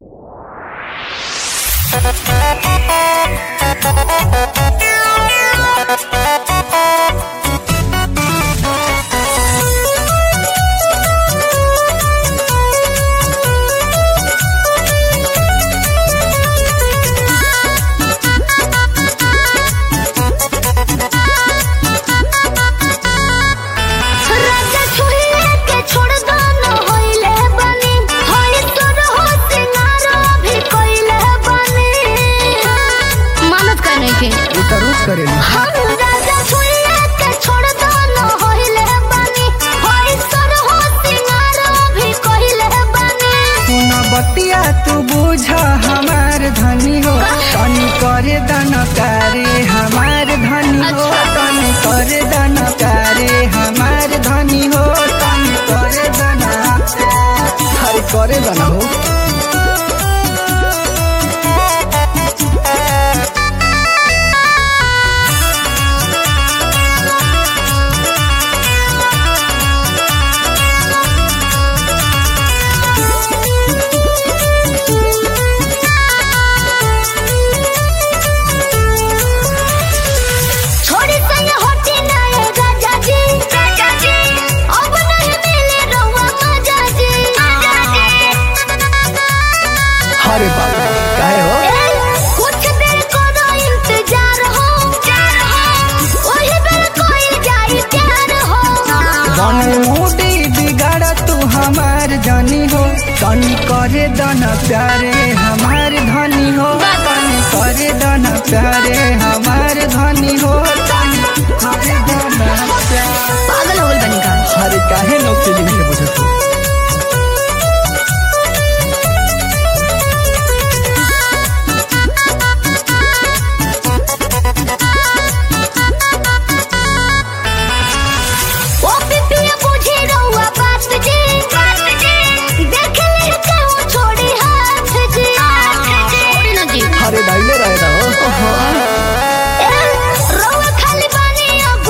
बतिया तू बुझा हमार धनी हो तनी करे दनकारे हमार धनी हो तनी करे दनकारे हमार धनी हो तनी करे करे दना हो। अरे बाबा काहे हो कुछ देर करो इंतजार हो ओही बेर कोई जाई प्यार हो बन मुडी बिगाड़ तू हमार जानी हो तनी करे दना प्यारे हमार धनी हो तनी करे दना प्यारे हमार धनी हो तनी करे दना प्यारे। पागल हो गइल बनी का अरे काहे लोग फीलिंग के बुझत अरे डाइले रहे ना हो रोवा खाली बानी अब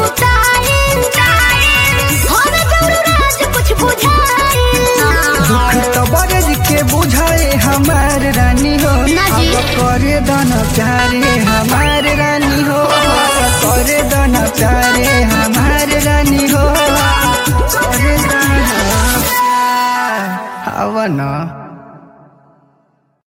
कुछ बुझाए दुख तो बरज के बुझाए हमार रानी हो ना जी। अब करे दना प्यारे